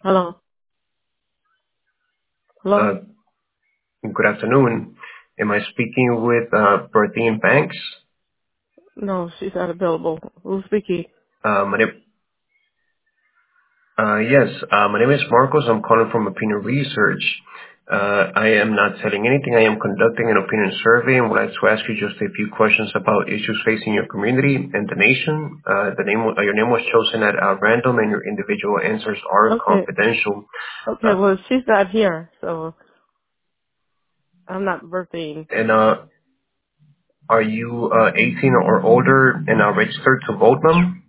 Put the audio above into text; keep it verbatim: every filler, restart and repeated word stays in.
Hello. Hello. Uh, Good afternoon. Am I speaking with uh, Bertine Banks? No, she's not available. Who's speaking? Uh, my name, uh, yes, uh, my name is Marcos. I'm calling from Opinion Research. Uh, I am not selling anything. I am conducting an opinion survey and would like to ask you just a few questions about issues facing your community and the nation. Uh, the name, uh, your name was chosen at uh, random, and your individual answers are Okay. confidential. Okay. Uh, Well, she's not here, so I'm not birthing. and uh, are you uh, eighteen or older and uh, registered to vote, ma'am?